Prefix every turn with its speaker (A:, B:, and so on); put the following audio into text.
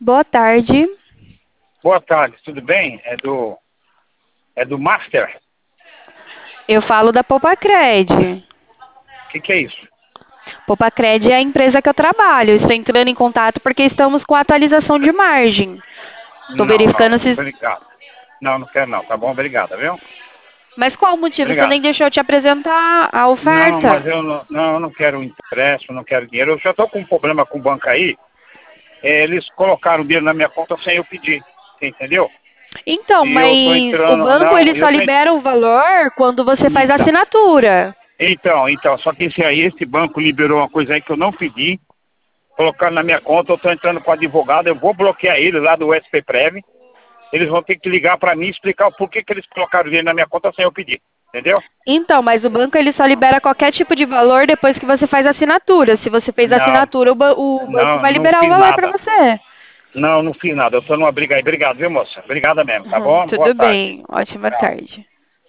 A: Boa tarde.
B: Boa tarde, tudo bem? É do Master?
A: Eu falo da Popacred.
B: O que é isso?
A: Popacred é a empresa que eu trabalho. Estou entrando em contato porque estamos com atualização de margem. Estou
B: Não,
A: verificando
B: não,
A: se.
B: obrigado. Não, não quero não, tá bom? Obrigado, viu?
A: Mas qual o motivo? Você
B: Obrigado.
A: nem deixou eu te apresentar a
B: Não, mas
A: oferta?
B: eu não quero empréstimo, não quero dinheiro. Eu já estou com um problema com o banco aí. Eles colocaram dinheiro na minha conta sem eu pedir, você entendeu?
A: Então,
B: E eu estou
A: mas o
B: entrando,
A: banco
B: não,
A: ele só libera o valor quando você faz a
B: Então,
A: assinatura.
B: só que esse banco liberou uma coisa aí que eu não pedi, colocaram na minha conta, eu estou entrando com o advogado, eu vou bloquear ele lá do SPPrev. Eles vão ter que ligar para mim e explicar o porquê que eles colocaram dinheiro na minha conta sem eu pedir. Entendeu?
A: Então, mas o banco ele só libera qualquer tipo de valor depois que você faz a assinatura. Se você fez a
B: Não,
A: assinatura, o banco
B: não,
A: vai
B: não
A: liberar o
B: fiz
A: valor para
B: nada.
A: você.
B: Não, não fiz nada. Eu tô numa briga aí. Obrigado, viu, moça? Obrigada mesmo, tá bom? Boa
A: Tudo
B: tarde.
A: bem. Ótima
B: Tchau.
A: tarde.